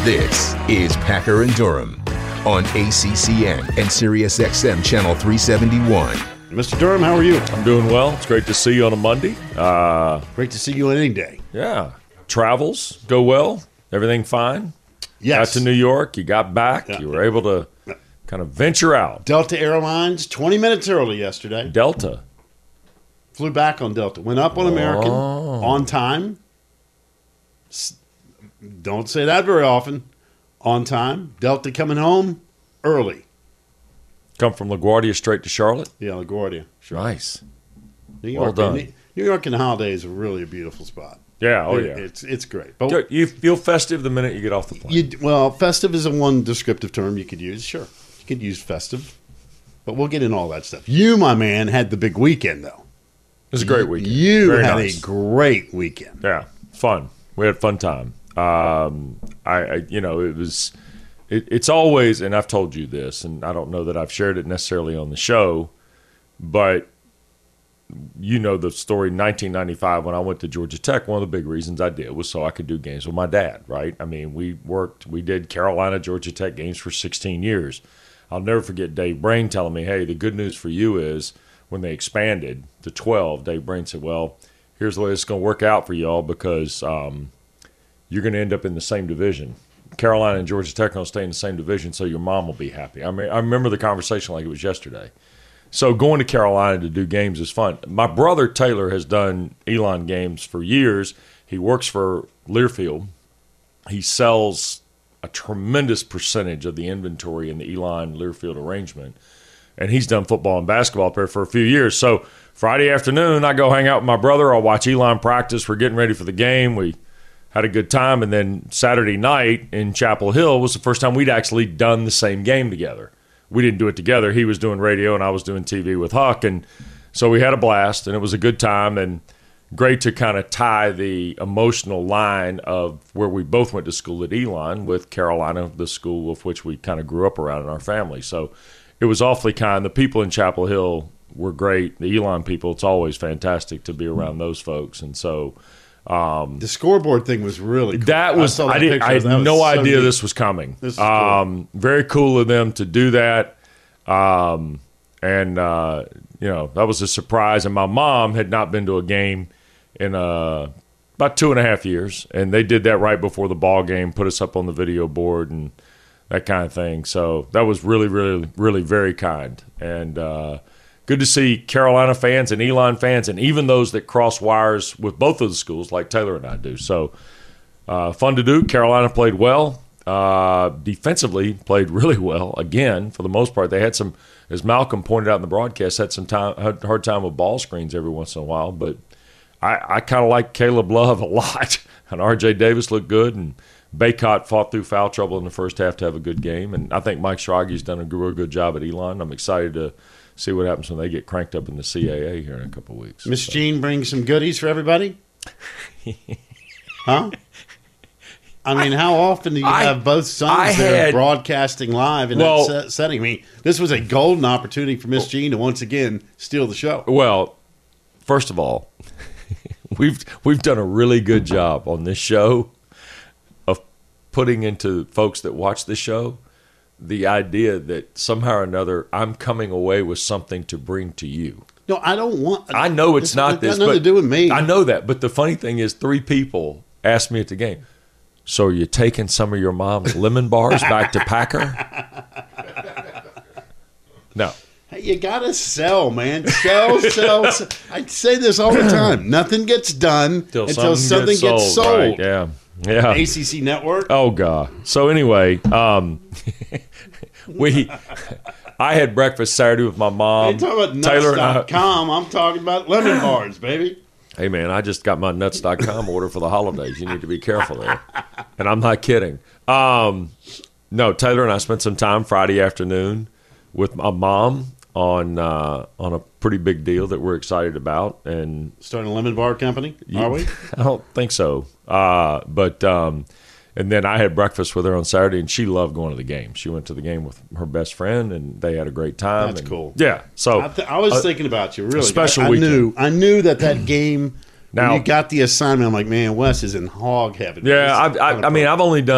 This is Packer and Durham on ACCN and SiriusXM Channel 371. Mr. Durham, how are you? I'm doing well. It's great to see you on a Monday. Great to see you on any day. Yeah. Travels go well. Everything fine? Yes. Got to New York. You got back. Yeah. You were able to kind of venture out. Delta Airlines, 20 minutes early yesterday. Delta. Flew back on Delta. Went up on American on time. Don't say that very often. On time. Delta coming home early. Come from LaGuardia straight to Charlotte? Yeah, LaGuardia. Sure. Nice. New York, Well done. New York in the holidays is really a beautiful spot. Yeah. Oh, yeah. It's great. But You feel festive the minute you get off the plane. festive is a one descriptive term you could use. Sure. You could use festive. But we'll get in all that stuff. You, my man, had the big weekend, though. It was a great weekend. You Very had nice. a great weekend. Yeah, fun. We had a fun time. It's always, and I've told you this, and I don't know that I've shared it necessarily on the show, but you know the story. 1995, when I went to Georgia Tech, one of the big reasons I did was so I could do games with my dad. Right? I mean, we did Carolina, Georgia Tech games for 16 years. I'll never forget Dave Brain telling me, "Hey, the good news for you is." When they expanded to 12, Dave Brain said, well, here's the way it's going to work out for y'all because you're going to end up in the same division. Carolina and Georgia Tech are going to stay in the same division, so your mom will be happy. I mean, I remember the conversation like it was yesterday. So going to Carolina to do games is fun. My brother Taylor has done Elon games for years. He works for Learfield. He sells a tremendous percentage of the inventory in the Elon Learfield arrangement. And he's done football and basketball up there for a few years. So Friday afternoon, I go hang out with my brother. I'll watch Elon practice. We're getting ready for the game. We had a good time. And then Saturday night in Chapel Hill was the first time we'd actually done the same game together. We didn't do it together. He was doing radio and I was doing TV with Huck. And so we had a blast, and it was a good time. And great to kind of tie the emotional line of where we both went to school at Elon with Carolina, the school of which we kind of grew up around in our family. So it was awfully kind. The people in Chapel Hill were great. The Elon people, it's always fantastic to be around those folks. And so The scoreboard thing was really cool. that was I had no idea this was coming. This is cool. Very cool of them to do that. That was a surprise. And my mom had not been to a game in about 2.5 years, and they did that right before the ball game, put us up on the video board and that kind of thing. So that was really, really, really very kind. And good to see Carolina fans and Elon fans and even those that cross wires with both of the schools like Taylor and I do. So fun to do. Carolina played well. Defensively played really well. Again, for the most part, they had some, as Malcolm pointed out in the broadcast, had a hard time with ball screens every once in a while. But I kind of like Caleb Love a lot. And R.J. Davis looked good, and Baycott fought through foul trouble in the first half to have a good game. And I think Mike Schraggy's done a real good job at Elon. I'm excited to see what happens when they get cranked up in the CAA here in a couple of weeks. Miss Jean brings some goodies for everybody? Huh? I mean, how often do you have both sons there broadcasting live in that setting? I mean, this was a golden opportunity for Miss Jean to once again steal the show. Well, first of all, we've done a really good job on this show of putting into folks that watch the show the idea that somehow or another I'm coming away with something to bring to you. No, I don't want. I know it's not this, got nothing to do with me. I know that, but the funny thing is, 3 people asked me at the game, so are you taking some of your mom's lemon bars back to Packer? No. Hey, you gotta sell, man. Sell. I say this all the time. Nothing gets done until something gets sold. Right, yeah. ACC Network. Oh God. So anyway, I had breakfast Saturday with my mom. I'm talking about Taylor nuts.com. I'm talking about lemon bars, baby. Hey man, I just got my nuts.com order for the holidays. You need to be careful there. And I'm not kidding. No, Taylor and I spent some time Friday afternoon with my mom on a pretty big deal that we're excited about. And starting a lemon bar company, are we? I don't think so. And then I had breakfast with her on Saturday, and she loved going to the game. She went to the game with her best friend, and they had a great time. That's cool. Yeah. So I was thinking about you, really. Special I weekend. knew that game. Now when you got the assignment, I'm like, man, Wes is in hog heaven. Yeah, I mean, I've only done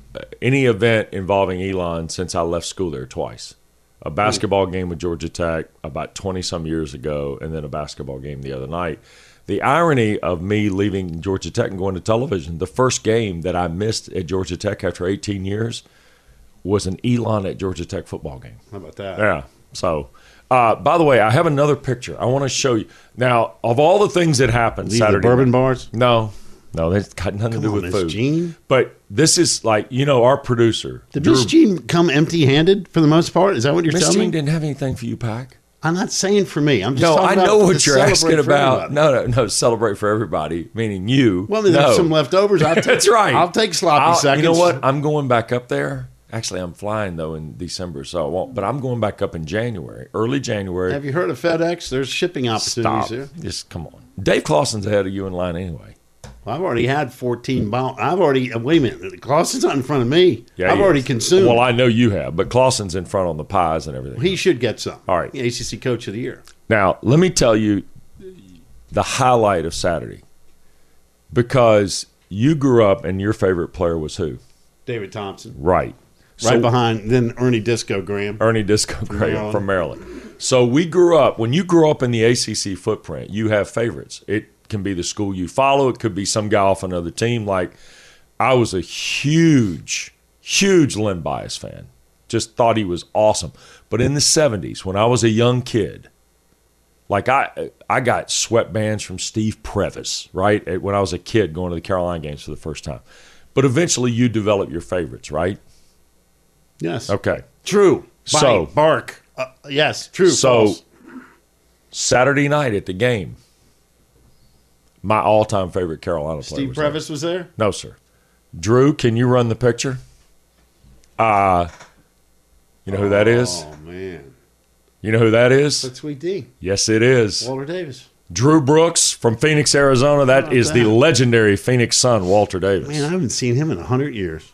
any event involving Elon since I left school there twice. A basketball game with Georgia Tech about 20-some years ago, and then a basketball game the other night. The irony of me leaving Georgia Tech and going to television, the first game that I missed at Georgia Tech after 18 years was an Elon at Georgia Tech football game. How about that? Yeah. So, by the way, I have another picture I want to show you. Now, of all the things that happened Saturday, the bourbon bars? No, that's got nothing to do with Miss food. Jean? But this is like, our producer. Did Miss Jean come empty-handed for the most part? Is that what you're telling me? Miss Jean didn't have anything for you, Pack. I'm not saying for me. I'm just talking about I know what you're asking about. Everybody. No, celebrate for everybody, meaning you. Well, there's some leftovers. That's right. I'll take sloppy seconds. You know what? I'm going back up there. Actually, I'm flying, though, in December, so I won't. But I'm going back up in January, early January. Have you heard of FedEx? There's shipping opportunities here. Just come on. Dave Clawson's ahead of you in line anyway. Well, I've already had 14 bounds. Wait a minute. Clawson's not in front of me. Yeah, I've already consumed. Well, I know you have, but Clawson's in front on the pies and everything. He should get some. All right. The ACC Coach of the Year. Now, let me tell you the highlight of Saturday. Because you grew up and your favorite player was who? David Thompson. Right. Right behind, then Ernie Disco Graham. Ernie Disco Graham from Maryland. So we grew up, when you grew up in the ACC footprint, you have favorites. It can be the school you follow. It could be some guy off another team. Like, I was a huge Len Bias fan. Just thought he was awesome. But in the 70s, when I was a young kid, like I got sweatbands from Steve Previs, right, when I was a kid going to the Carolina games for the first time. But eventually you develop your favorites, right? Yes. Okay. True. So, bark. Yes, true. So, false. Saturday night at the game, my all-time favorite Carolina player Steve Previs was there? No, sir. Drew, can you run the picture? You know who that is? Oh, man. You know who that is? That's Sweet D. Yes, it is. Walter Davis. Drew Brooks from Phoenix, Arizona. That is the legendary Phoenix Sun, Walter Davis. Man, I haven't seen him in 100 years.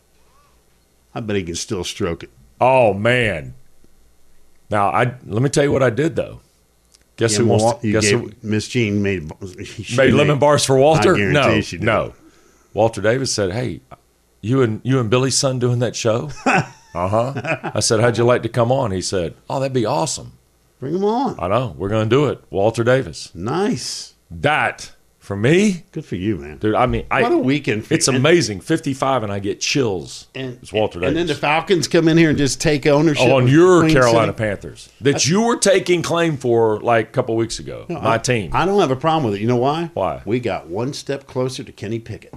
I bet he can still stroke it. Oh, man. Now, let me tell you what I did, though. Guess who wants to, guess who? Miss Jean made lemon bars for Walter? I guarantee she did. No. Walter Davis said, "Hey, you and Billy's son doing that show?" I said, "How'd you like to come on?" He said, "Oh, that'd be awesome. Bring him on." I know. We're going to do it. Walter Davis. Nice. That, for me. Good for you, man. Dude, I mean. What a weekend for It's amazing. 55 and I get chills. It's Walter Davis. And then the Falcons come in here and just take ownership. On your Carolina Panthers. That you were taking claim for like a couple weeks ago. No, my team. I don't have a problem with it. You know why? Why? We got one step closer to Kenny Pickett.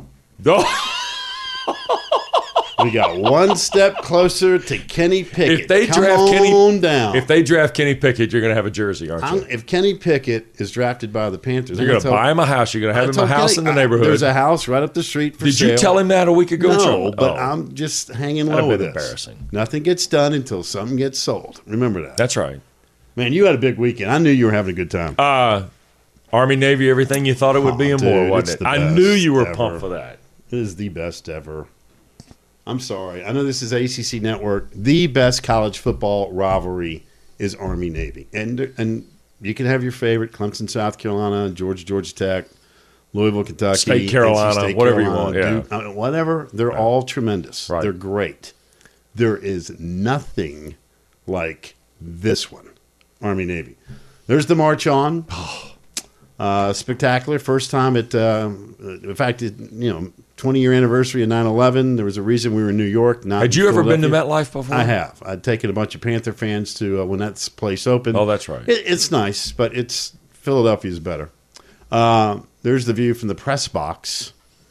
We got one step closer to Kenny Pickett. If they draft Kenny Pickett, you're going to have a jersey, aren't you? If Kenny Pickett is drafted by the Panthers, you're going to buy him a house. You're going to have him a house in the neighborhood. There's a house right up the street for sale. Did you tell him that a week ago? No, but I'm just hanging low with this. Embarrassing. Nothing gets done until something gets sold. Remember that. That's right. Man, you had a big weekend. I knew you were having a good time. Army, Navy, everything you thought it would be and more, wasn't it? I knew you were pumped for that. It is the best ever. I'm sorry. I know this is ACC Network. The best college football rivalry is Army-Navy. And you can have your favorite, Clemson, South Carolina, Georgia Tech, Louisville, Kentucky. State Carolina, whatever you want. Yeah. Duke, whatever. They're all tremendous. Right. They're great. There is nothing like this one, Army-Navy. There's the March On. Spectacular. First time at, in fact, 20-year anniversary of 9/11. There was a reason we were in New York. Had you ever been to MetLife before? I have. I'd taken a bunch of Panther fans to when that place opened. Oh, that's right. It's nice, but Philadelphia's better. There's the view from the press box.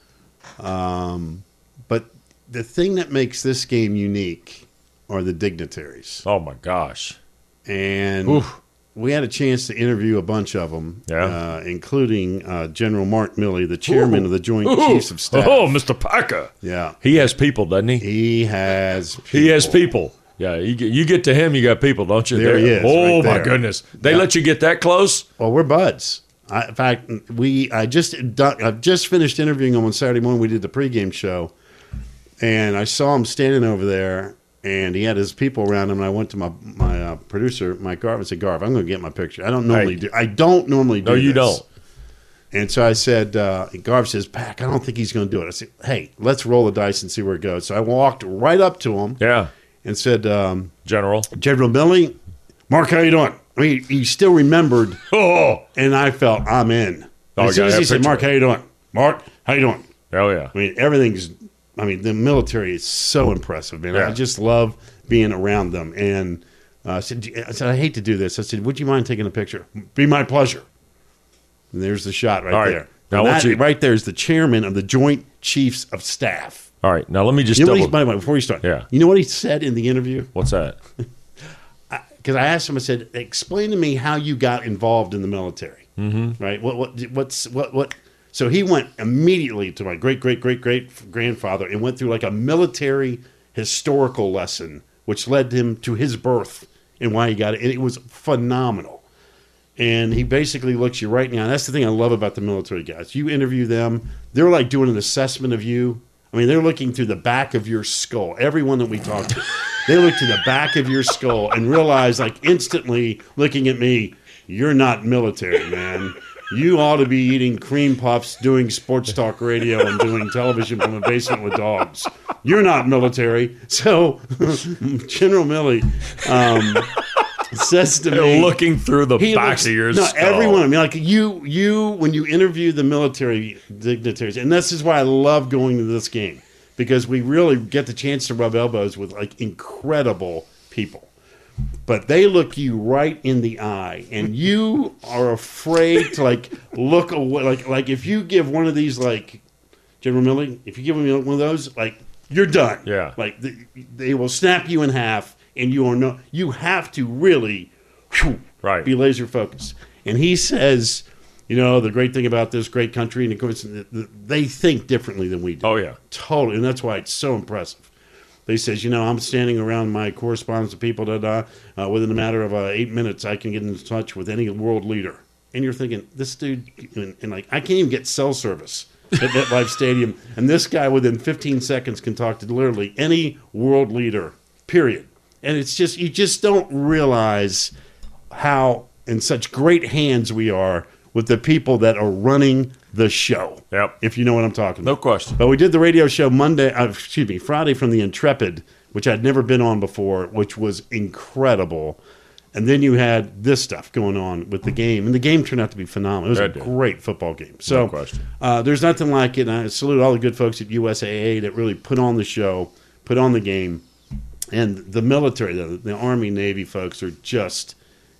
But the thing that makes this game unique are the dignitaries. Oh, my gosh. And we had a chance to interview a bunch of them, including General Mark Milley, the chairman of the Joint Chiefs of Staff. Oh, Mr. Packer. Yeah. He has people, doesn't he? He has people. He has people. Yeah, you get to him, you got people, don't you? There he is. Oh, right my there. goodness. They let you get that close? Well, we're buds. In fact, I've just finished interviewing him on Saturday morning. We did the pregame show, and I saw him standing over there, and he had his people around him. And I went to my producer, Mike Garv, and said, "Garv, I'm going to get my picture. I don't normally do. I don't normally do. No, you this. don't. And so I said, Garv says, Pack, I don't think he's going to do it. I said, hey, let's roll the dice and see where it goes. So I walked right up to him and said, General Milley, Mark, how you doing? I mean, he still remembered, and I felt, I'm in. As soon as he said, Mark, how you doing? Mark, how you doing? Oh, yeah. I mean, the military is so impressive, man. Yeah. I just love being around them. And I said, I hate to do this. I said, would you mind taking a picture? Be my pleasure. And there's the shot right there. Now, right there is the chairman of the Joint Chiefs of Staff. All right. Now, let me just by the way, before you start, Yeah. you know what he said in the interview? What's that? Because I asked him, I said, explain to me how you got involved in the military. Mm-hmm. Right? What? So he went immediately to my great-great-great-great-grandfather and went through like a military historical lesson, which led him to his birth and why he got it. And it was phenomenal. And he basically looks you right in the eye. That's the thing I love about the military guys. You interview them, they're like doing an assessment of you. I mean, they're looking through the back of your skull. Everyone that we talk to, they look to the back of your skull and realize, like instantly looking at me, you're not military, man. You ought to be eating cream puffs, doing sports talk radio, and doing television from a basement with dogs. You're not military. So General Milley says to me, looking through the back of your skull. Everyone. I mean, like you when you interview the military dignitaries, and this is why I love going to this game, because we really get the chance to rub elbows with like incredible people. But they look you right in the eye, and you are afraid to like look away. Like if you give one of these, like General Milley, if you give him one of those, like you're done. Yeah. Like they will snap you in half. And you have to really be laser focused. And he says, the great thing about this great country, and of course, they think differently than we do. Oh, yeah. Totally. And that's why it's so impressive. He says, I'm standing around my correspondence of people that within a matter of 8 minutes, I can get in touch with any world leader. And you're thinking, this dude, and like, I can't even get cell service at MetLife Stadium. And this guy within 15 seconds can talk to literally any world leader, period. And it's just, you just don't realize how in such great hands we are with the people that are running the show. Yep. If you know what I'm talking about. No question. But we did the radio show Friday from the Intrepid, which I'd never been on before, which was incredible. And then you had this stuff going on with the game. And the game turned out to be phenomenal. It was a great football game. So no question. There's nothing like it. And I salute all the good folks at USAA that really put on the show, put on the game. And the military, the Army, Navy folks are just,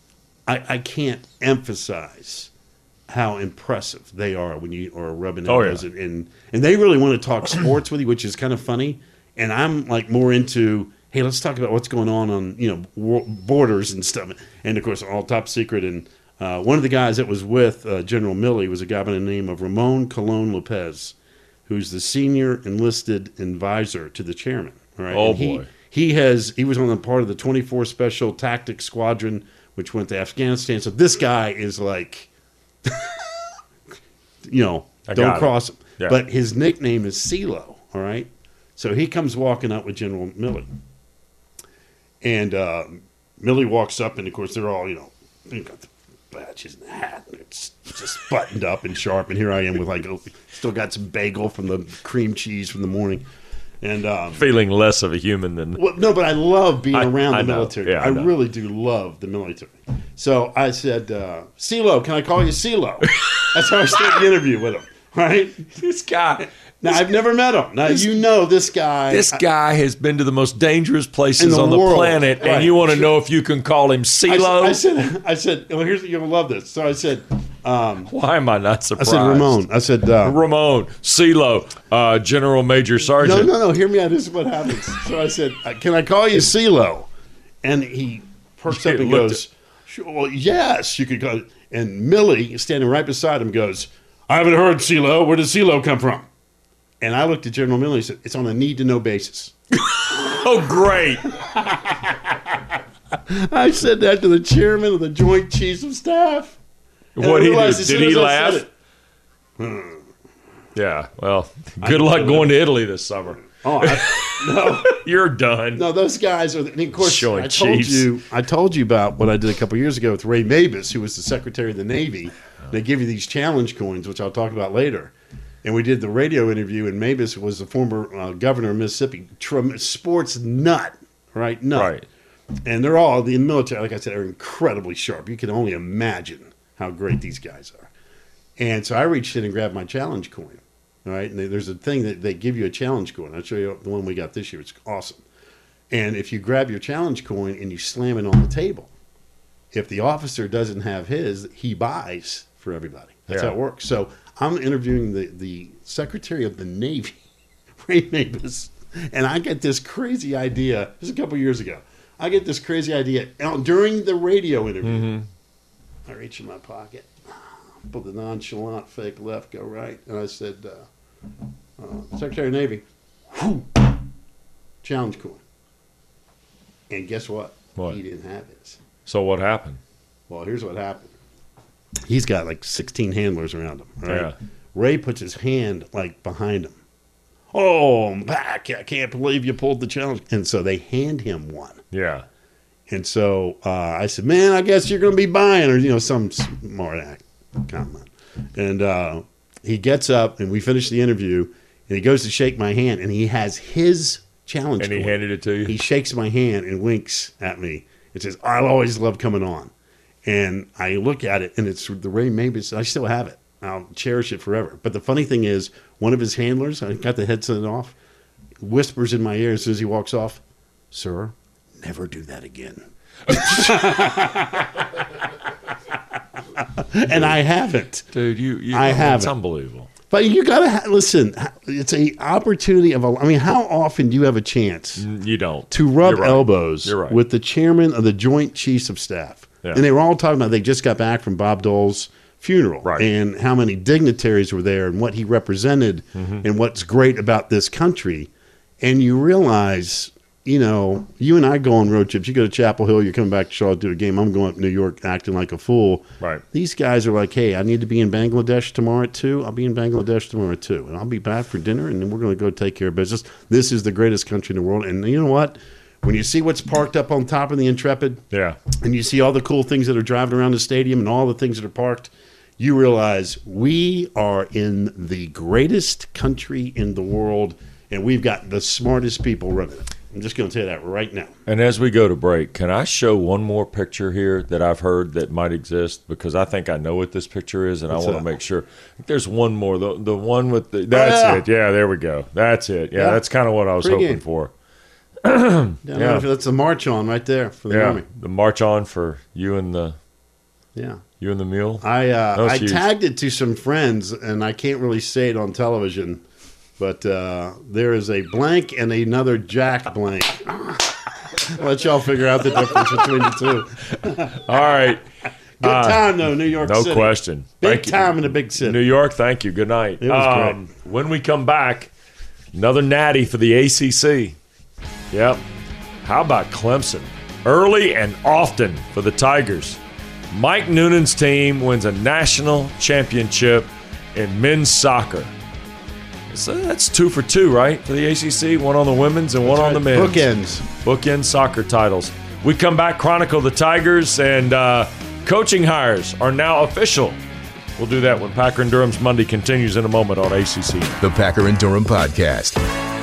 I can't emphasize how impressive they are when you are rubbing elbows. And they really want to talk sports with you, which is kind of funny. And I'm like more into, hey, let's talk about what's going on borders and stuff. And, of course, all top secret. And one of the guys that was with General Milley was a guy by the name of Ramon Colon Lopez, who's the senior enlisted advisor to the chairman. Right? Oh, and boy. He was on the part of the 24 Special Tactics Squadron, which went to Afghanistan. So this guy is like, don't cross him. Yeah. But his nickname is CeeLo, all right? So he comes walking up with General Milley. And Milley walks up, and, of course, they're all, they've got the badges and the hat, and it's just buttoned up and sharp. And here I am with, still got some bagel from the cream cheese from the morning. And feeling less of a human than... Well, no, but I love being around the military. Yeah, I really do love the military. So I said, CeeLo, can I call you CeeLo? That's how I started the interview with him, right? This guy... Now, I've never met him. Now, this guy... This guy has been to the most dangerous places on the world. planet, Right. and you want to know if you can call him CeeLo? I said, well, you're going to love this. So I said... why am I not surprised? I said, Ramon. I said... Ramon, CeeLo, General Major Sergeant. No. Hear me out. This is what happens. So I said, can I call you CeeLo? And he perks up and goes, sure, well, yes, you could call... And Milley, standing right beside him, goes, I haven't heard CeeLo. Where did CeeLo come from? And I looked at General Milley and said, it's on a need-to-know basis. Oh, great. I said that to the chairman of the Joint Chiefs of Staff. What he did? Did he laugh? Yeah, well, good luck going to Italy this summer. Oh, no. You're done. No, those guys are. And of course, Showing I told you about what I did a couple years ago with Ray Mabus, who was the Secretary of the Navy. They give you these challenge coins, which I'll talk about later. And we did the radio interview, and Mabus was the former governor of Mississippi, sports nut, right? Nut. Right. And they're all, the military, like I said, are incredibly sharp. You can only imagine how great these guys are. And so I reached in and grabbed my challenge coin. All right, and there's a thing that they give you a challenge coin. I'll show you the one we got this year. It's awesome. And if you grab your challenge coin and you slam it on the table, if the officer doesn't have his, he buys for everybody. That's how it works. So I'm interviewing the Secretary of the Navy, Ray Mabus, and I get this crazy idea. This is a couple years ago. I get this crazy idea during the radio interview. Mm-hmm. I reach in my pocket, pull the nonchalant fake left, go right, and I said, Secretary of the Navy, challenge coin. And guess what? What? He didn't have his. So what happened? Well, here's what happened. He's got like 16 handlers around him. Right? Yeah. Ray puts his hand like behind him. Oh, I'm back. I can't believe you pulled the challenge. And so they hand him one. Yeah. And so I said, man, I guess you're going to be buying, or, some smart act comment. And he gets up, and we finish the interview, and he goes to shake my hand, and he has his challenge And he coin. handed it to you? He shakes my hand and winks at me and says, I'll always love coming on. And I look at it, and it's the Ray Mabus. I still have it. I'll cherish it forever. But the funny thing is, one of his handlers, I got the headset off, whispers in my ear as soon as he walks off, sir, never do that again. And I haven't. Dude, I haven't. It's unbelievable. But you got to listen. It's an opportunity how often do you have a chance You don't. to rub You're right. elbows You're right. with the chairman of the Joint Chiefs of Staff? Yeah. And they were all talking about they just got back from Bob Dole's funeral, Right. and how many dignitaries were there and what he represented and what's great about this country. And you realize, you and I go on road trips. You go to Chapel Hill, you're coming back to Charlotte to do a game. I'm going up to New York acting like a fool. Right. These guys are like, hey, I need to be in Bangladesh tomorrow at 2. I'll be in Bangladesh tomorrow at 2. And I'll be back for dinner, and then we're going to go take care of business. This is the greatest country in the world. And you know what? When you see what's parked up on top of the Intrepid, Yeah. and you see all the cool things that are driving around the stadium and all the things that are parked, you realize we are in the greatest country in the world, and we've got the smartest people running it. I'm just going to tell you that right now. And as we go to break, can I show one more picture here that I've heard that might exist? Because I think I know what this picture is, and I want to make sure. There's one more. The one with the – that's it. Yeah, there we go. That's it. Yeah, that's kind of what I was hoping for. Yeah. That's the march on right there for the Army. The march on for you and the mule. I huge. tagged it to some friends, and I can't really say it on television, but there is a blank and another Jack blank. I'll let y'all figure out the difference between the two. All right. Good time, though, New York City. No question. Big time in a big city. New York, thank you. Good night. It was great. When we come back, another natty for the ACC. Yep. How about Clemson? Early and often for the Tigers. Mike Noonan's team wins a national championship in men's soccer. So that's 2 for 2, right, for the ACC? One on the women's and one on the men's. Bookend soccer titles. We come back, chronicle the Tigers, and coaching hires are now official. We'll do that when Packer and Durham's Monday continues in a moment on ACC. The Packer and Durham Podcast.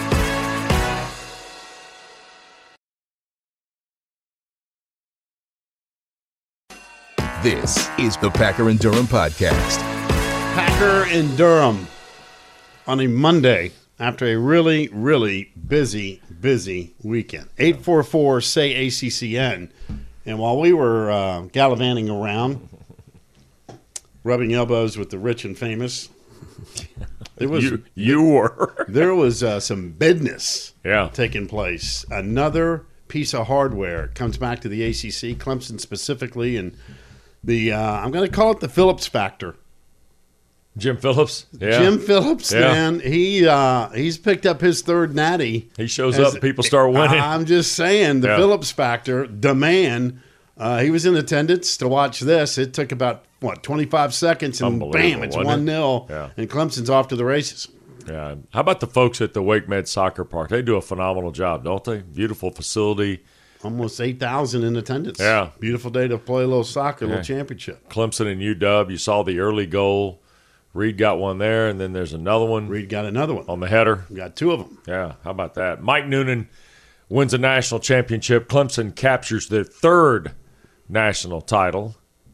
This is the Packer and Durham Podcast. Packer and Durham on a Monday after a really, really busy weekend. 844-SAY-ACCN. And while we were gallivanting around, rubbing elbows with the rich and famous, there was there was some business taking place. Another piece of hardware comes back to the ACC, Clemson specifically, and the I'm going to call it the Phillips factor. Jim Phillips? Yeah. Jim Phillips, man. He's picked up his third natty. He shows up, people start winning. I'm just saying, the Phillips factor, the man, he was in attendance to watch this. It took about, 25 seconds, and bam, it's 1-0, and Clemson's off to the races. Yeah. How about the folks at the Wake Med Soccer Park? They do a phenomenal job, don't they? Beautiful facility. Almost 8,000 in attendance. Yeah. Beautiful day to play a little soccer, a little championship. Clemson and UW. You saw the early goal. Reed got one there, and then there's another one. Reed got another one. On the header. We got 2 of them. Yeah, how about that? Mike Noonan wins a national championship. Clemson captures their 3rd national title.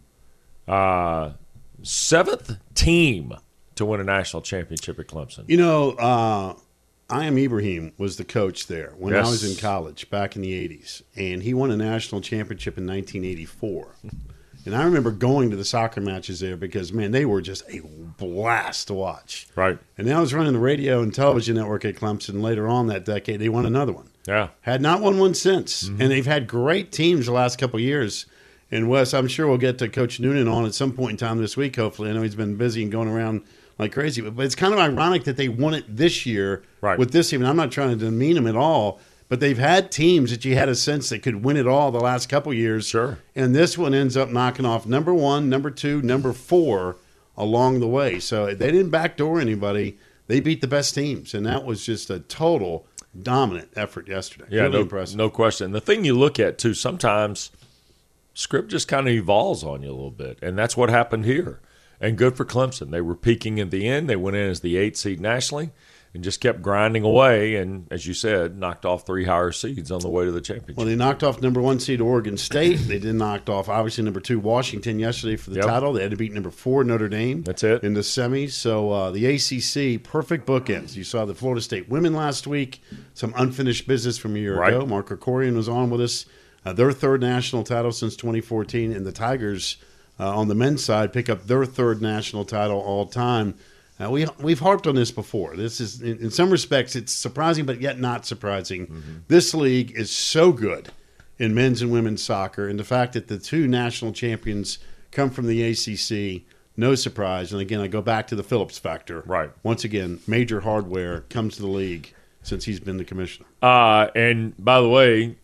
7th team to win a national championship at Clemson. You know, I Am Ibrahim was the coach there when I Yes. was in college back in the 80s, and he won a national championship in 1984. And I remember going to the soccer matches there because, man, they were just a blast to watch. Right. And then I was running the radio and television network at Clemson later on that decade. They won another one. Yeah. Had not won one since. And they've had great teams the last couple of years. And Wes, I'm sure we'll get to Coach Noonan on at some point in time this week, hopefully. I know he's been busy and going around like crazy. But it's kind of ironic that they won it this year with this team. And I'm not trying to demean them at all. But they've had teams that you had a sense that could win it all the last couple of years. Sure. And this one ends up knocking off number 1, number 2, number 4 along the way. So they didn't backdoor anybody. They beat the best teams. And that was just a total dominant effort yesterday. Yeah, really no, impressive. no question. The thing you look at, too, sometimes script just kind of evolves on you a little bit. And that's what happened here. And good for Clemson. They were peaking at the end. They went in as the 8th seed nationally. And just kept grinding away, and as you said, knocked off 3 higher seeds on the way to the championship. Well, they knocked off number 1 seed Oregon State. They then knocked off, obviously, number 2 Washington yesterday for the title. They had to beat number 4 Notre Dame. That's it. In the semis. So the ACC, perfect bookends. You saw the Florida State women last week, some unfinished business from a year ago. Mark Krikorian was on with us. Their 3rd national title since 2014, and the Tigers on the men's side pick up their 3rd national title all time. We've harped on this before. This is, in some respects, it's surprising, but yet not surprising. This league is so good in men's and women's soccer, and the fact that the 2 national champions come from the ACC, no surprise. And again, I go back to the Phillips factor. Right. Once again, Major Hardware comes to the league since he's been the commissioner. And by the way,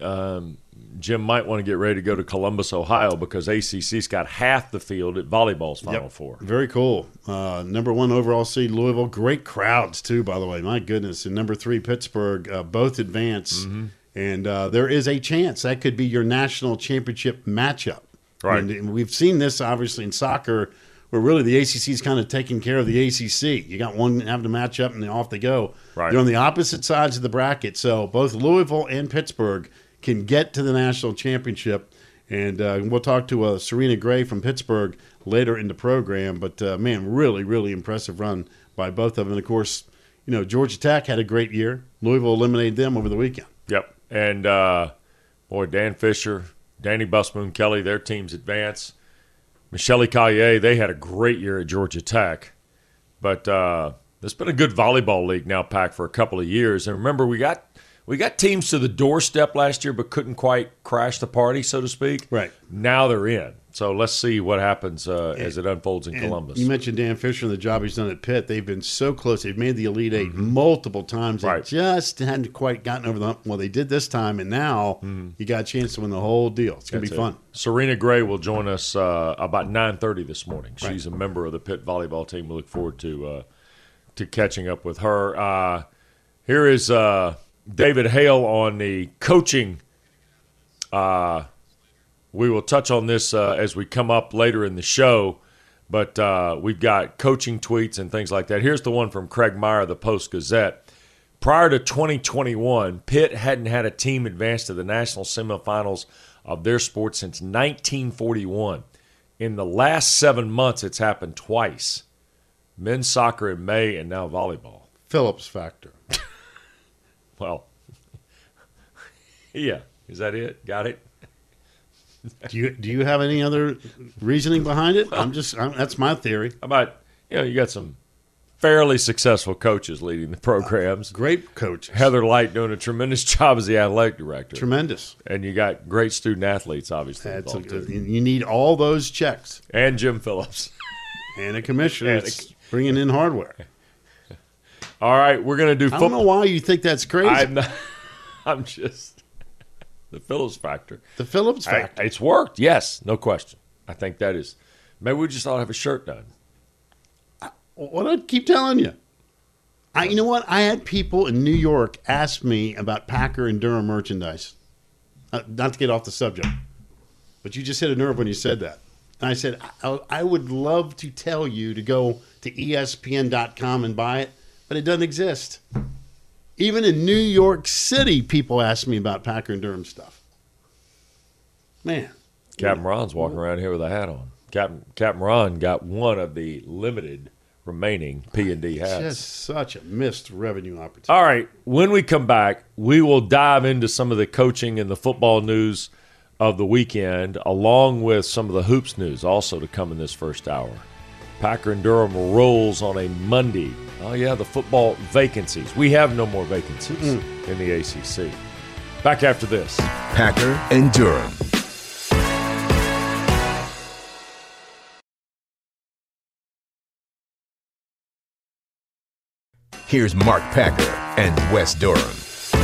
Jim might want to get ready to go to Columbus, Ohio, because ACC's got half the field at volleyball's Final Four. Very cool. Number 1 overall seed Louisville. Great crowds, too, by the way. My goodness. And number 3 Pittsburgh, both advance. And there is a chance that could be your national championship matchup. Right. And we've seen this, obviously, in soccer, where really the ACC is kind of taking care of the ACC. You got one having to match up, and off they go. Right. They're on the opposite sides of the bracket. So both Louisville and Pittsburgh can get to the national championship. And we'll talk to Serena Gray from Pittsburgh later in the program. But, man, really, really impressive run by both of them. And, of course, you know, Georgia Tech had a great year. Louisville eliminated them over the weekend. Yep. And, boy, Dan Fisher, Danny Busboom Kelly, their teams advance. Michelle Collier, they had a great year at Georgia Tech. But there's been a good volleyball league now, Pack, for a couple of years. And remember, we got teams to the doorstep last year but couldn't quite crash the party, so to speak. Right. Now they're in. So let's see what happens as it unfolds in Columbus. You mentioned Dan Fisher and the job he's done at Pitt. They've been so close. They've made the Elite Eight multiple times. They just hadn't quite gotten over the hump. Well, they did this time, and now you got a chance to win the whole deal. It's going to be fun. Serena Gray will join us about 9:30 this morning. She's a member of the Pitt volleyball team. We look forward to catching up with her. Here is David Hale on the coaching. We will touch on this as we come up later in the show, but we've got coaching tweets and things like that. Here's the one from Craig Meyer of the Post-Gazette. Prior to 2021, Pitt hadn't had a team advance to the national semifinals of their sport since 1941. In the last 7 months, it's happened twice. Men's soccer in May and now volleyball. Phillips factor. Well, yeah. Is that it? Got it? Do you have any other reasoning behind it? That's my theory. How about, you got some fairly successful coaches leading the programs. Great coaches. Heather Light doing a tremendous job as the athletic director. Tremendous. And you got great student athletes, obviously. You need all those checks. And Jim Phillips. And a commissioner bringing in hardware. All right, we're going to do football. I don't know why you think that's crazy. I'm just... The Phillips factor. The Phillips factor. It's worked, yes, no question. I think that is. Maybe we just ought to have a shirt done. What I keep telling you. You know what? I had people in New York ask me about Packer and Durham merchandise. Not to get off the subject, but you just hit a nerve when you said that. And I said, I would love to tell you to go to ESPN.com and buy it, but it doesn't exist. Even in New York City, people ask me about Packer and Durham stuff. Man. Captain Ron's walking around here with a hat on. Captain Ron got one of the limited remaining P&D hats. Just such a missed revenue opportunity. All right, when we come back, we will dive into some of the coaching and the football news of the weekend, along with some of the hoops news also to come in this first hour. Packer and Durham rolls on a Monday. Oh, yeah, the football vacancies. We have no more vacancies in the ACC. Back after this. Packer and Durham. Here's Mark Packer and Wes Durham.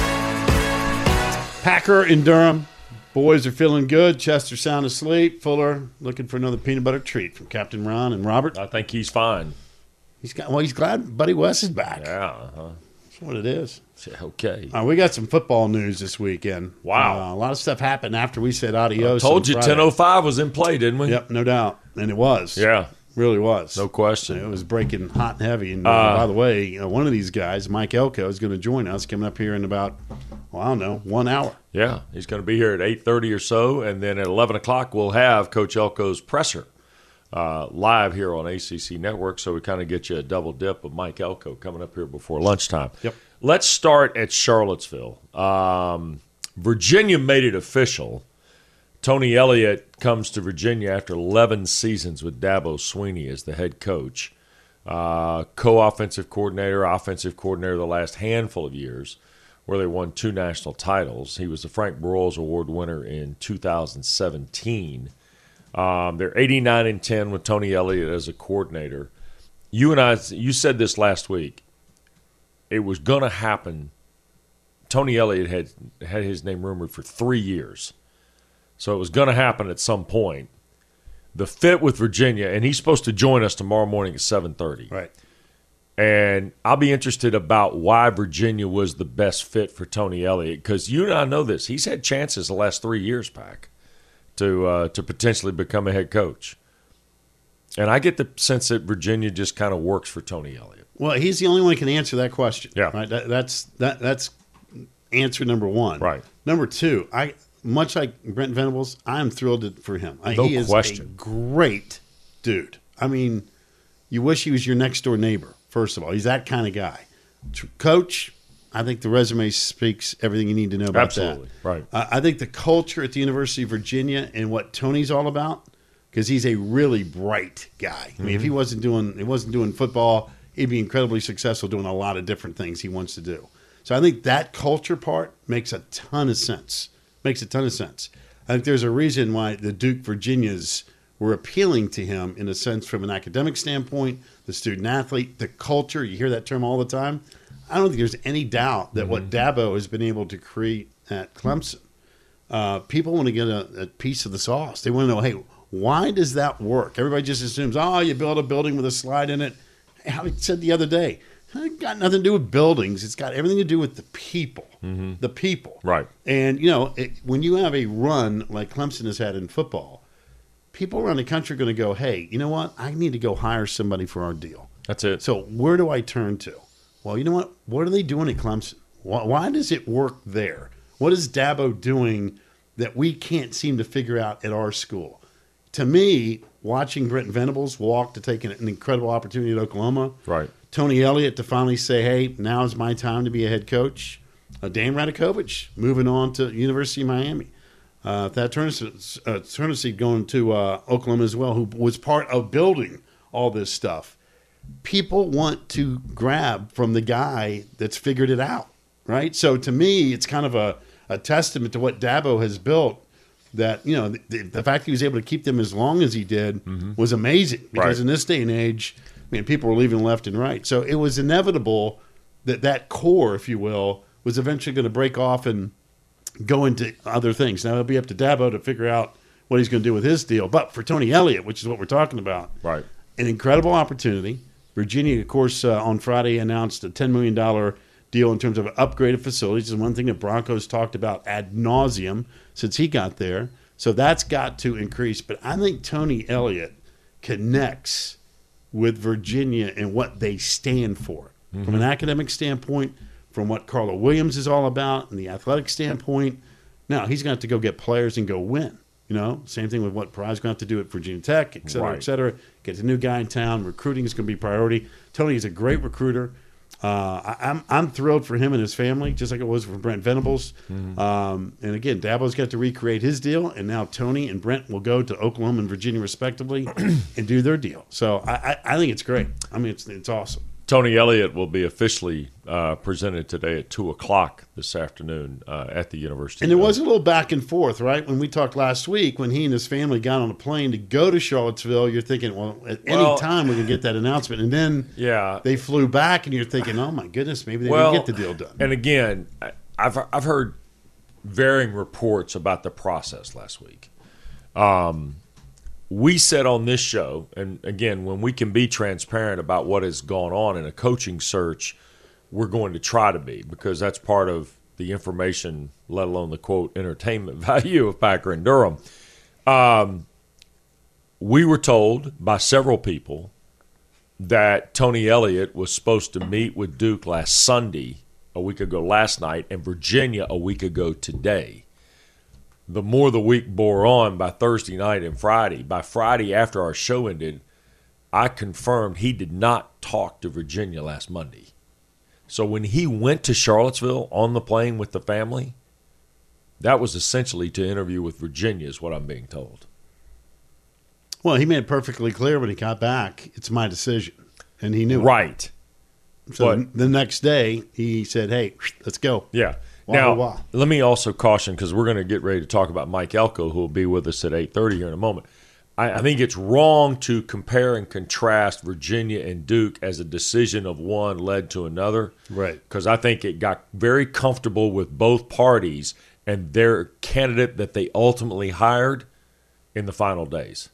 Packer and Durham. Boys are feeling good. Chester sound asleep. Fuller looking for another peanut butter treat from Captain Ron and Robert. I think he's fine. He's glad Buddy Wes is back. Yeah. That's what it is. Okay. We got some football news this weekend. Wow. A lot of stuff happened after we said adios. I told you Friday. 10:05 was in play, didn't we? Yep, no doubt. And it was. Yeah. Really was. No question. It was breaking hot and heavy. And by the way, one of these guys, Mike Elko, is going to join us coming up here in about, I don't know, 1 hour. Yeah, he's going to be here at 8:30 or so, and then at 11 o'clock we'll have Coach Elko's presser live here on ACC Network, so we kind of get you a double dip of Mike Elko coming up here before lunchtime. Yep. Let's start at Charlottesville. Virginia made it official. Tony Elliott comes to Virginia after 11 seasons with Dabo Swinney as the head coach. Co-offensive coordinator, offensive coordinator the last handful of years where they won 2 national titles. He was the Frank Broyles Award winner in 2017. They're 89-10 with Tony Elliott as a coordinator. You said this last week. It was going to happen. Tony Elliott had his name rumored for 3 years. So it was going to happen at some point. The fit with Virginia, and he's supposed to join us tomorrow morning at 7:30. Right. And I'll be interested about why Virginia was the best fit for Tony Elliott, because you and I know this. He's had chances the last 3 years, Pac, to potentially become a head coach. And I get the sense that Virginia just kind of works for Tony Elliott. Well, he's the only one who can answer that question. Yeah. Right? That's answer number one. Right. Number two, much like Brent Venables, I'm thrilled for him. He is a great dude. I mean, you wish he was your next door neighbor, first of all. He's that kind of guy. Coach, I think the resume speaks everything you need to know about that. Absolutely, right. I think the culture at the University of Virginia and what Tony's all about, because he's a really bright guy. I mean, if he wasn't doing football, he'd be incredibly successful doing a lot of different things he wants to do. So I think that culture part makes a ton of sense. I think there's a reason why the Duke Virginias were appealing to him in a sense from an academic standpoint, the student athlete, the culture. You hear that term all the time. I don't think there's any doubt that what Dabo has been able to create at Clemson, people want to get a piece of the sauce. They want to know, hey, why does that work? Everybody just assumes, you build a building with a slide in it. How I said the other day, it got nothing to do with buildings. It's got everything to do with the people. The people. Right. And, when you have a run like Clemson has had in football, people around the country are going to go, hey, you know what? I need to go hire somebody for our deal. That's it. So where do I turn to? Well, you know what? What are they doing at Clemson? Why does it work there? What is Dabo doing that we can't seem to figure out at our school? To me, watching Brent Venables walk to take an incredible opportunity at Oklahoma, Right. Tony Elliott to finally say, hey, now is my time to be a head coach. Dan Radakovich moving on to University of Miami. That Turnessee going to Oklahoma as well, who was part of building all this stuff. People want to grab from the guy that's figured it out, right? So to me, it's kind of a testament to what Dabo has built. That the fact he was able to keep them as long as he did was amazing, because in this day and age, people were leaving left and right. So it was inevitable that core, if you will, was eventually going to break off and go into other things. Now it'll be up to Dabo to figure out what he's going to do with his deal. But for Tony Elliott, which is what we're talking about, Right. An incredible opportunity. Virginia, of course, on Friday announced a $10 million deal in terms of upgraded facilities. Is one thing that Broncos talked about ad nauseum since he got there. So that's got to increase. But I think Tony Elliott connects with Virginia and what they stand for. From an academic standpoint, from what Carla Williams is all about, and the athletic standpoint. Now, he's going to have to go get players and go win. Same thing with what Pry's going to have to do at Virginia Tech, et cetera, et cetera. Get a new guy in town. Recruiting is going to be priority. Tony is a great recruiter. I'm thrilled for him and his family, just like it was for Brent Venables. And again, Dabo's got to recreate his deal, and now Tony and Brent will go to Oklahoma and Virginia respectively and do their deal. So I think it's great. I mean, it's awesome. Tony Elliott will be officially presented today at 2:00 this afternoon at the University. And there was a little back and forth, right? When we talked last week, when he and his family got on a plane to go to Charlottesville, you're thinking, well, at any time we can get that announcement. And then they flew back, and you're thinking, oh, my goodness, maybe they didn't get the deal done. And again, I've heard varying reports about the process last week. We said on this show, and again, when we can be transparent about what has gone on in a coaching search, we're going to try to be, because that's part of the information, let alone the, quote, entertainment value of Packer and Durham. We were told by several people that Tony Elliott was supposed to meet with Duke last Sunday, a week ago last night, and Virginia a week ago today. The more the week bore on, by Thursday night and Friday, by Friday after our show ended, I confirmed he did not talk to Virginia last Monday. So when he went to Charlottesville on the plane with the family, that was essentially to interview with Virginia, is what I'm being told. Well, he made it perfectly clear when he got back, it's my decision. And he knew right. it. So the next day, he said, hey, let's go. Yeah. Now, let me also caution, because we're going to get ready to talk about Mike Elko, who will be with us at 8:30 here in a moment. I think it's wrong to compare and contrast Virginia and Duke as a decision of one led to another. Right. Because I think it got very comfortable with both parties and their candidate that they ultimately hired in the final days.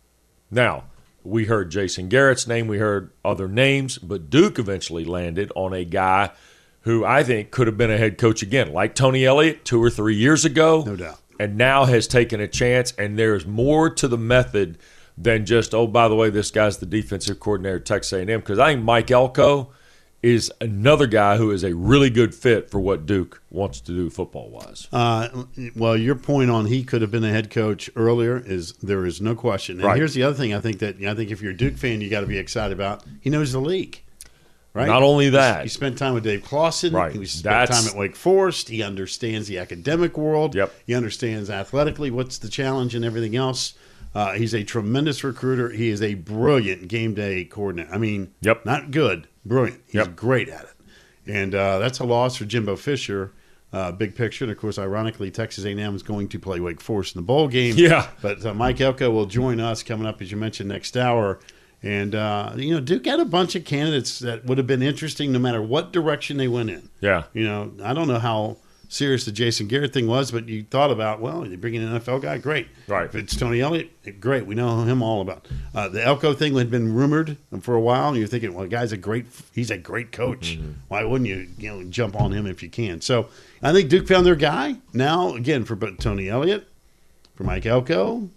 Now, we heard Jason Garrett's name, we heard other names, but Duke eventually landed on a guy who I think could have been a head coach again, like Tony Elliott 2 or 3 years ago. No doubt. And now has taken a chance, and there's more to the method than just, oh, by the way, this guy's the defensive coordinator at Texas A&M. Because I think Mike Elko is another guy who is a really good fit for what Duke wants to do football-wise. Well, your point on he could have been a head coach earlier there is no question. And here's the other thing I think if you're a Duke fan, you got to be excited about. He knows the league. Right? Not only that. He spent time with Dave Clawson. Right. He spent time at Wake Forest. He understands the academic world. Yep. He understands athletically what's the challenge and everything else. He's a tremendous recruiter. He is a brilliant game day coordinator. I mean, not good, brilliant. He's great at it. And that's a loss for Jimbo Fisher, big picture. And, of course, ironically, Texas A&M is going to play Wake Forest in the bowl game. Yeah. But Mike Elko will join us coming up, as you mentioned, next hour. And, Duke had a bunch of candidates that would have been interesting no matter what direction they went in. Yeah. I don't know how serious the Jason Garrett thing was, but you thought about, well, they bring in an NFL guy, great. Right. If it's Tony Elliott, great. We know him all about. The Elko thing had been rumored for a while, and you're thinking, well, the guy's he's a great coach. Mm-hmm. Why wouldn't you jump on him if you can? So I think Duke found their guy. Now, again, for Tony Elliott, for Mike Elko,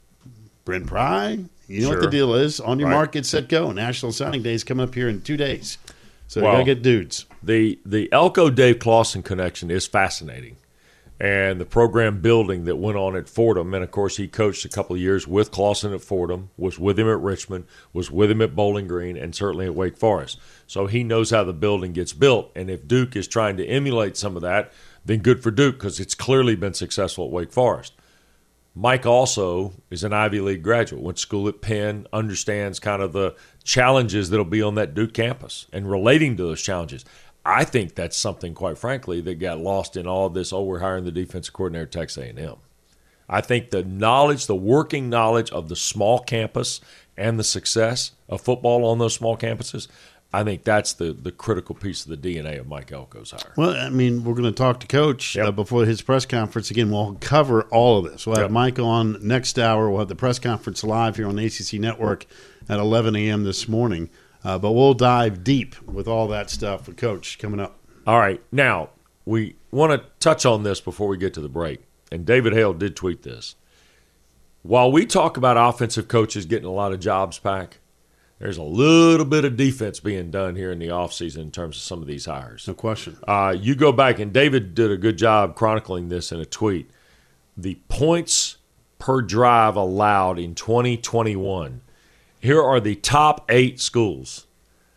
Brent Pry. You know what the deal is. On your mark, get set, go. National Signing Day is coming up here in 2 days. So you got to get dudes. The Elko-Dave Clawson connection is fascinating. And the program building that went on at Fordham, and, of course, he coached a couple of years with Clawson at Fordham, was with him at Richmond, was with him at Bowling Green, and certainly at Wake Forest. So he knows how the building gets built. And if Duke is trying to emulate some of that, then good for Duke, because it's clearly been successful at Wake Forest. Mike also is an Ivy League graduate, went to school at Penn, understands kind of the challenges that will be on that Duke campus and relating to those challenges. I think that's something, quite frankly, that got lost in all of this, we're hiring the defensive coordinator at Texas A&M. I think the knowledge, the working knowledge of the small campus and the success of football on those small campuses, I think that's the critical piece of the DNA of Mike Elko's hire. Well, I mean, we're going to talk to Coach before his press conference. Again, we'll cover all of this. We'll have Mike on next hour. We'll have the press conference live here on the ACC Network at 11 a.m. this morning. But we'll dive deep with all that stuff with Coach coming up. All right. Now, we want to touch on this before we get to the break. And David Hale did tweet this. While we talk about offensive coaches getting a lot of jobs back, there's a little bit of defense being done here in the offseason in terms of some of these hires. No question. You go back, and David did a good job chronicling this in a tweet. The points per drive allowed in 2021. Here are the top 8 schools.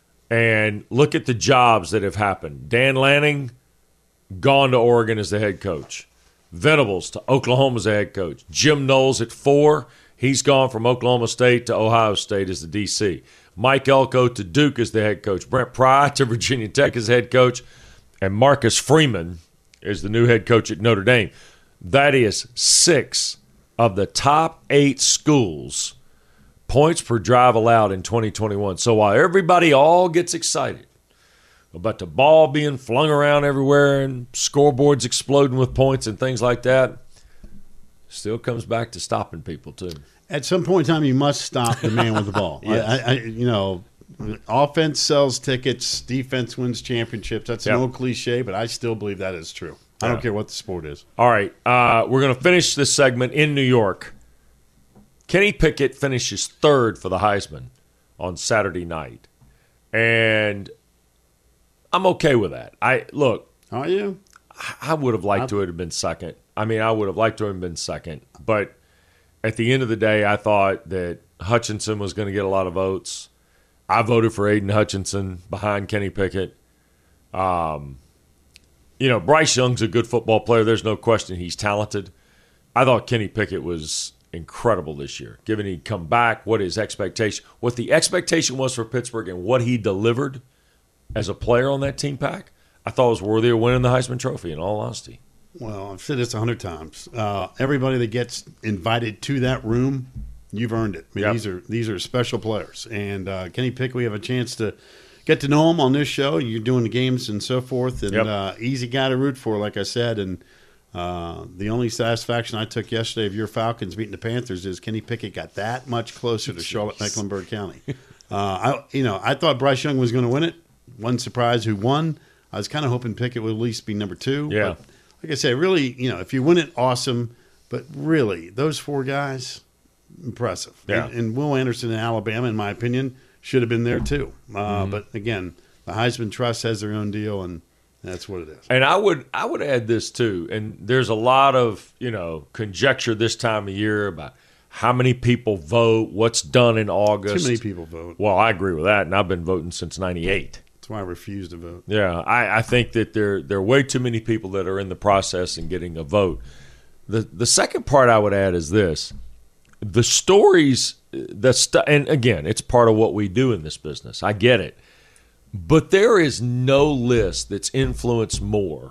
And look at the jobs that have happened. Dan Lanning, gone to Oregon as the head coach. Venables to Oklahoma as the head coach. Jim Knowles at 4. He's gone from Oklahoma State to Ohio State as the DC. Mike Elko to Duke as the head coach. Brent Pry to Virginia Tech as head coach. And Marcus Freeman is the new head coach at Notre Dame. That is 6 of the top 8 schools points per drive allowed in 2021. So while everybody all gets excited about the ball being flung around everywhere and scoreboards exploding with points and things like that, still comes back to stopping people too. At some point in time, you must stop the man with the ball. Yes. Offense sells tickets, defense wins championships. That's an old cliche, but I still believe that is true. I don't care what the sport is. All right, we're going to finish this segment in New York. Kenny Pickett finishes 3rd for the Heisman on Saturday night, and I'm okay with that. Are you? I would have liked to have been second. I mean, I would have liked to have been second, but at the end of the day, I thought that Hutchinson was going to get a lot of votes. I voted for Aiden Hutchinson behind Kenny Pickett. Bryce Young's a good football player. There's no question he's talented. I thought Kenny Pickett was incredible this year, given he'd come back, what the expectation was for Pittsburgh and what he delivered as a player on that team pack. I thought it was worthy of winning the Heisman Trophy, in all honesty. Well, I've said this 100 times. Everybody that gets invited to that room, you've earned it. I mean, these are special players. And Kenny Pickett, we have a chance to get to know him on this show. You're doing the games and so forth. And easy guy to root for, like I said. And the only satisfaction I took yesterday of your Falcons beating the Panthers is Kenny Pickett got that much closer to Charlotte-Mecklenburg County. I thought Bryce Young was going to win it. One surprise who won. I was kind of hoping Pickett would at least be number 2. Yeah. But like I say, really, if you win it, awesome. But really, those 4 guys, impressive. Yeah. And Will Anderson in Alabama, in my opinion, should have been there too. But again, the Heisman Trust has their own deal, and that's what it is. And I would add this too. And there's a lot of conjecture this time of year about how many people vote, what's done in August. Too many people vote. Well, I agree with that, and I've been voting since '98. That's why I refuse to vote. Yeah, I think that there are way too many people that are in the process and getting a vote. The second part I would add is this. The stories, and again, it's part of what we do in this business. I get it. But there is no list that's influenced more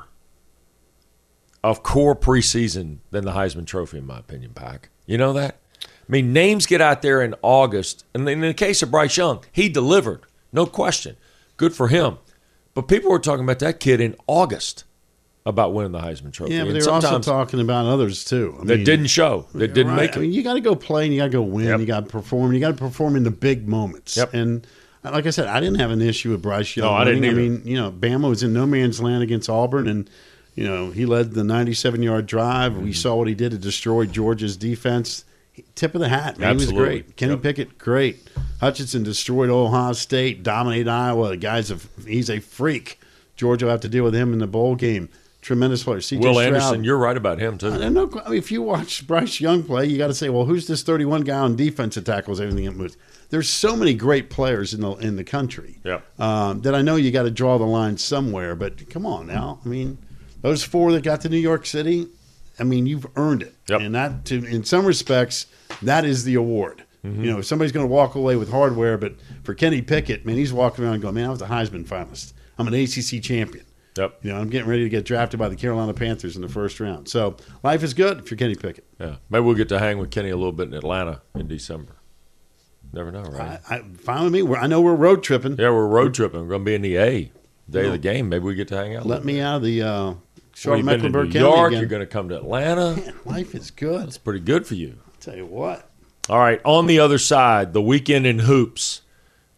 of core preseason than the Heisman Trophy, in my opinion, Pac. You know that? I mean, names get out there in August. And in the case of Bryce Young, he delivered, no question. Good for him. But people were talking about that kid in August about winning the Heisman Trophy. Yeah, but they were also talking about others, too. That didn't show, that didn't make it. I mean, you got to go play and you got to go win. You got to perform. You got to perform in the big moments. Yep. And like I said, I didn't have an issue with Bryce Young. No, I didn't either. I mean, Bama was in no man's land against Auburn, and he led the 97-yard drive. Mm-hmm. We saw what he did to destroy Georgia's defense. Tip of the hat, man. Absolutely. He was great. Kenny Pickett, great. Hutchinson destroyed Ohio State, dominated Iowa. The he's a freak. Georgia will have to deal with him in the bowl game. Tremendous player. CJ Will Stroud. Anderson, you're right about him, too. I mean, if you watch Bryce Young play, you got to say, well, who's this 31 guy on defense that tackles everything that moves? There's so many great players in the country that I know you got to draw the line somewhere. But come on now. I mean, those 4 that got to New York City, I mean, you've earned it. Yep. And that, in some respects, that is the award. Mm-hmm. Somebody's going to walk away with hardware, but for Kenny Pickett, man, he's walking around going, man, I was a Heisman finalist. I'm an ACC champion. Yep. I'm getting ready to get drafted by the Carolina Panthers in the first round. So life is good if you're Kenny Pickett. Yeah. Maybe we'll get to hang with Kenny a little bit in Atlanta in December. Never know, right? Fine with me. I know we're road tripping. Yeah, we're road tripping. We're going to be in the day of the game. Maybe we get to hang out. Let me out of the Charlotte-Mecklenburg Charlotte-Mecklenburg County. New York, again. you're going to come to Atlanta. Man, life is good. That's pretty good for you. I'll tell you what. All right, on the other side, the weekend in hoops.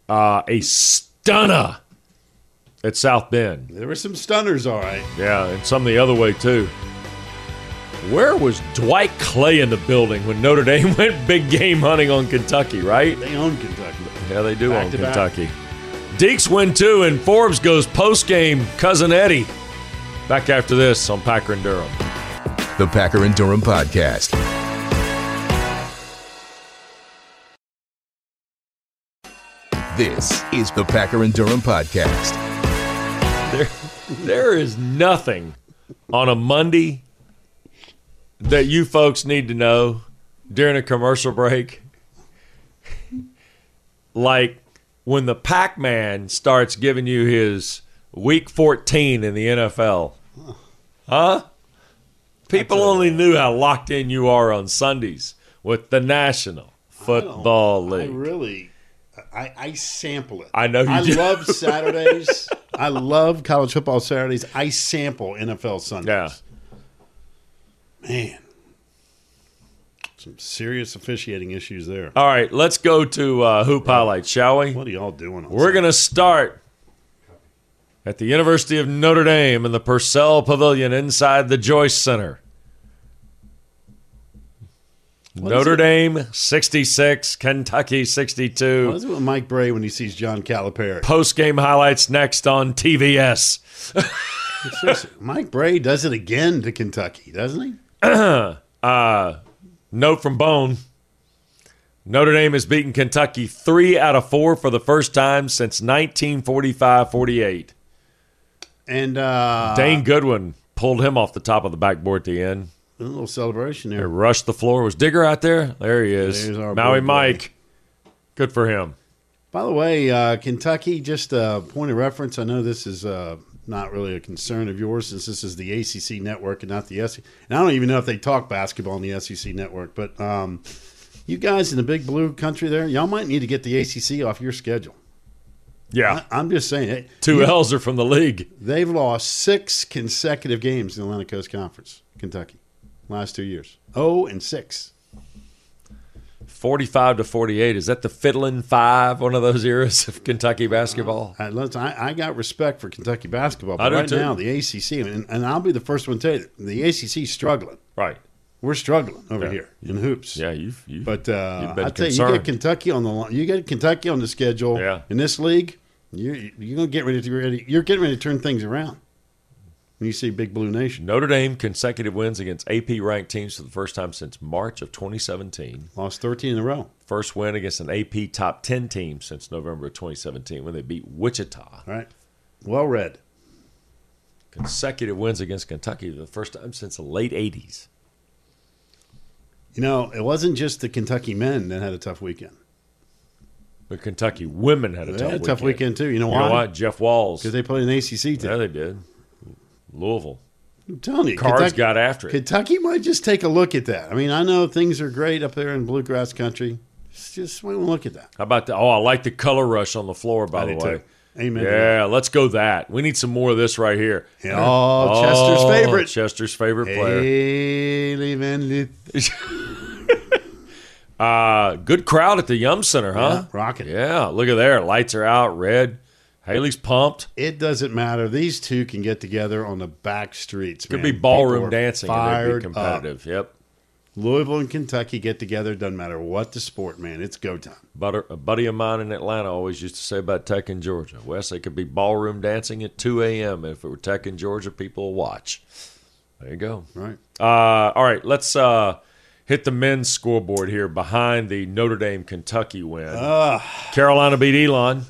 a stunner at South Bend. There were some stunners, all right. Yeah, and some the other way, too. Where was Dwight Clay in the building when Notre Dame went big game hunting on Kentucky, right? They own Kentucky. Yeah, they do Back own to back. Kentucky. Deeks win 2, and Forbes goes post-game Cousin Eddie. Back after this on Packer and Durham. The Packer and Durham Podcast. This is the Packer and Durham Podcast. There is nothing on a Monday that you folks need to know during a commercial break. Like when the Pac-Man starts giving you his week 14 in the NFL. Huh? People only knew how locked in you are on Sundays with the National Football League. I sample it. I know you do. I love Saturdays. I love college football Saturdays. I sample NFL Sundays. Yeah. Man. Some serious officiating issues there. All right, let's go to hoop highlights, shall we? What are y'all doing? We're going to start at the University of Notre Dame in the Purcell Pavilion inside the Joyce Center. Notre Dame 66, Kentucky 62. What is it with Mike Bray when he sees John Calipari? Post-game highlights next on TVS. Mike Bray does it again to Kentucky, doesn't he? Note from Bone. Notre Dame has beaten Kentucky 3 out of 4 for the first time since 1945-48. And Dane Goodwin pulled him off the top of the backboard at the end. a little celebration They there. rushed the floor. Was Digger out there? There he is. There's our Maui boy, Mike. Good for him. By the way, Kentucky, just a point of reference. I know this is not really a concern of yours since this is the ACC network and not the SEC. And I don't even know if they talk basketball on the SEC network. But you guys in the big blue country there, y'all might need to get the ACC off your schedule. Yeah. I'm just saying. Hey, 2 L's are from the league. They've lost 6 consecutive games in the Atlantic Coast Conference, Kentucky, last 2 years. 0-6. 45-48. Is that the Fiddlin' Five, one of those eras of Kentucky basketball? I got respect for Kentucky basketball, I but do right too. now the ACC, and I'll be the first one to tell you, the ACC is struggling. Right. We're struggling over Yeah. here in hoops. Yeah, you've But been I tell you, you concerned. get Kentucky on the you get Kentucky on the schedule Yeah. in this league. You're gonna get ready to You're getting ready to turn things around. When you see Big Blue Nation, Notre Dame consecutive wins against AP-ranked teams for the first time since March of 2017. lost 13 in a row. First win against an AP top 10 team since November of 2017 when they beat Wichita. All right, well read. Consecutive wins against Kentucky for the first time since the late 80s. You know, it wasn't just the Kentucky men that had a tough weekend. The Kentucky women had a They tough had a weekend. tough weekend too. You know You why? know what? Jeff Walls. Because they played an ACC team. Yeah, they did. Louisville. I'm telling you, Cards got after it. Kentucky might just take a look at that. I mean, I know things are great up there in bluegrass country. Just wait and look at that. How about the? Oh, I like the color rush on the floor. By I the do way, too. Amen to Yeah, let's go that. We need some more of this right here. Yeah, Chester's favorite. Chester's favorite player. Haley Van Lith. Good crowd at the Yum Center, huh? Yeah, rocking. Yeah, look at there. Lights are out. Red. Haley's pumped. It doesn't matter. These two can get together on the back streets. Could man. be ballroom People are dancing and they'd be fired competitive. Yep. up. Louisville and Kentucky get together. Doesn't matter what the sport, man. It's go time. A buddy of mine in Atlanta always used to say about Tech in Georgia, Wes, they could be ballroom dancing at 2 a.m. If it were Tech in Georgia, people will watch. There you go. Right. All right, let's hit the men's scoreboard here behind the Notre Dame-Kentucky win. Carolina beat Elon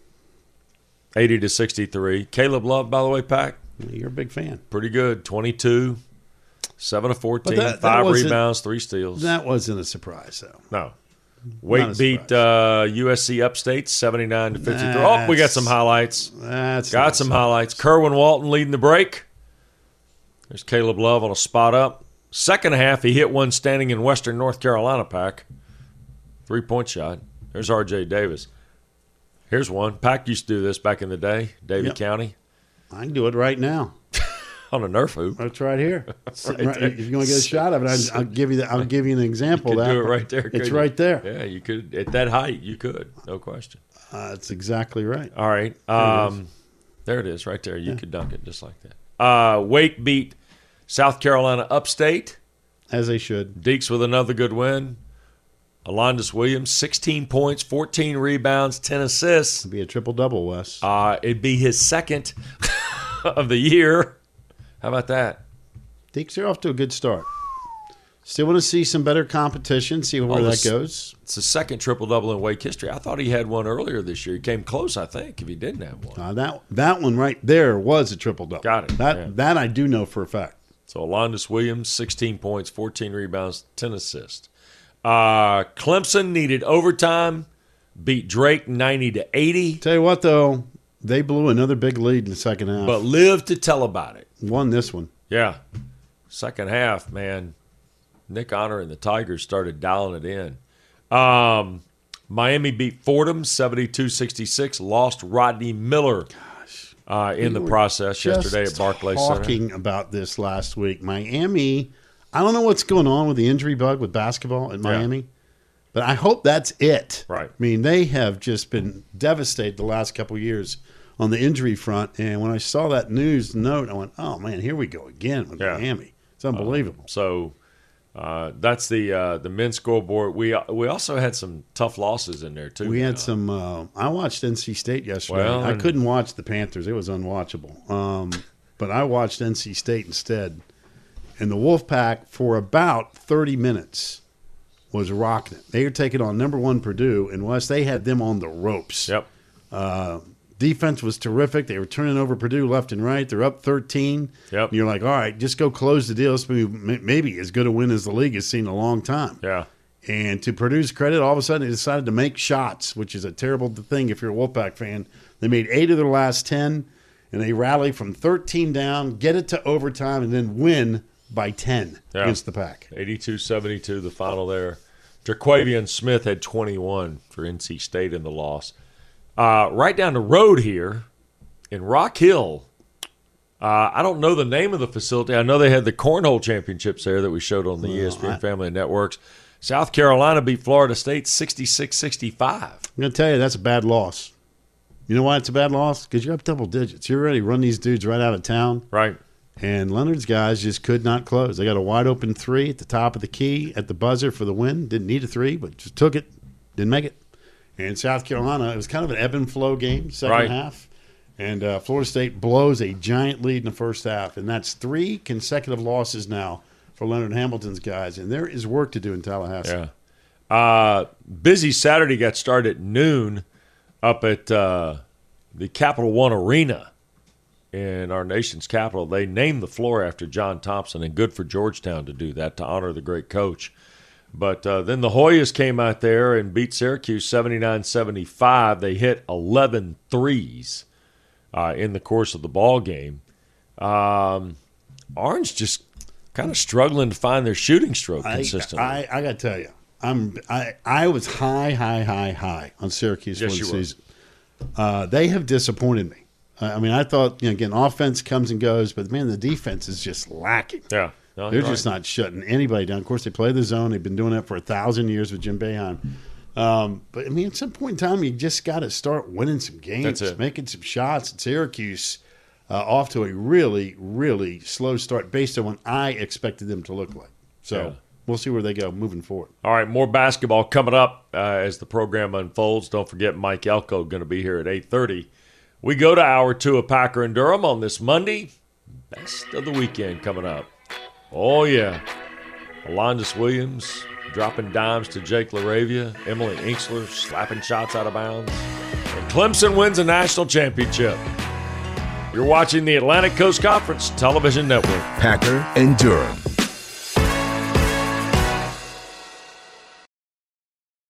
80-63. Caleb Love, by the way, Pack, You're a big fan. pretty good. 22, 7 of 14, But that 5 wasn't- rebounds, 3 steals. That wasn't a surprise, though. No. Wake Not a beat USC Upstate 79-53. Oh, we got some highlights. That's Got not some a highlights. Kerwin Walton leading the break. There's Caleb Love on a spot up. Second half, he hit one standing in Western North Carolina, Pack. 3-point shot. There's R.J. Davis. Here's one. Pack used to do this back in the day, Davie Yep. County, I can do it right now. on a Nerf hoop. It's right here. Sitting Right right- if you're going to get a shot of it, I'll give you an example. You of could that. do it right there. It's couldn't right you? there. Yeah, you could. At that height, you could. No question. That's exactly right. All right. There it is right there. You could dunk it just like that. Wake beat South Carolina upstate. As they should. Deeks with another good win. Alondas Williams, 16 points, 14 rebounds, 10 assists. It'd be a triple-double, Wes. It'd be his second of the year. How about that? Deeks are off to a good start. Still want to see some better competition, see where that goes. It's the second triple-double in Wake history. I thought he had one earlier this year. He came close, I think, if he didn't have one. That one right there was a triple-double. Got it. That I do know for a fact. So Alondas Williams, 16 points, 14 rebounds, 10 assists. Clemson needed overtime, beat Drake 90-80. Tell you what, though, they blew another big lead in the second half. But lived to tell about it. Won this one. Yeah. Second half, man. Nick Honor and the Tigers started dialing it in. Miami beat Fordham 72-66. Lost Rodney Miller in the process yesterday at Barclays Center. Talking about this last week. Miami, I don't know what's going on with the injury bug with basketball at Miami, but I hope that's it. Right. I mean, they have just been devastated the last couple of years on the injury front. And when I saw that news note, I went, oh, man, here we go again with Miami. It's unbelievable. That's the men's scoreboard. We also had some tough losses in there, too. We had some I watched NC State yesterday. Well, I couldn't watch the Panthers. It was unwatchable. But I watched NC State instead. And the Wolfpack, for about 30 minutes, was rocking it. They were taking on number 1 Purdue, and West, they had them on the ropes. Yep. Defense was terrific. They were turning over Purdue left and right. They're up 13. Yep. And you're like, all right, just go close the deal. This will be maybe as good a win as the league has seen in a long time. Yeah. And to Purdue's credit, all of a sudden they decided to make shots, which is a terrible thing if you're a Wolfpack fan. They made 8 of their last 10, and they rallied from 13 down, get it to overtime, and then win by 10 against the Pack. 82-72, the final there. Jaquavian Smith had 21 for NC State in the loss. Right down the road here in Rock Hill, I don't know the name of the facility. I know they had the Cornhole Championships there that we showed on the ESPN Family Networks. South Carolina beat Florida State 66-65. I'm going to tell you, that's a bad loss. You know why it's a bad loss? Because you're up double digits. You're ready to run these dudes right out of town. Right. And Leonard's guys just could not close. They got a wide-open 3 at the top of the key at the buzzer for the win. Didn't need a 3, but just took it. Didn't make it. And South Carolina, it was kind of an ebb and flow game, second half. And Florida State blows a giant lead in the first half. And that's 3 consecutive losses now for Leonard Hamilton's guys. And there is work to do in Tallahassee. Yeah. Busy Saturday got started at noon up at the Capital One Arena in our nation's capital. They named the floor after John Thompson, and good for Georgetown to do that, to honor the great coach. But then the Hoyas came out there and beat Syracuse 79-75. They hit 11 threes in the course of the ball game. Orange just kind of struggling to find their shooting stroke consistently. I got to tell you, I was high on Syracuse for the season. They have disappointed me. I mean, I thought, again, offense comes and goes, but, man, the defense is just lacking. Yeah. No, they're just not shutting anybody down. Of course, they play the zone. They've been doing that for 1,000 years with Jim Boeheim. But, I mean, at some point in time, you just got to start winning some games, making some shots. And Syracuse off to a really, really slow start based on what I expected them to look like. So we'll see where they go moving forward. All right, more basketball coming up as the program unfolds. Don't forget Mike Elko going to be here at 8:30. We go to hour 2 of Packer and Durham on this Monday. Best of the weekend coming up. Oh, yeah. Alondas Williams dropping dimes to Jake LaRavia. Emily Inksler slapping shots out of bounds. And Clemson wins a national championship. You're watching the Atlantic Coast Conference Television Network. Packer and Durham.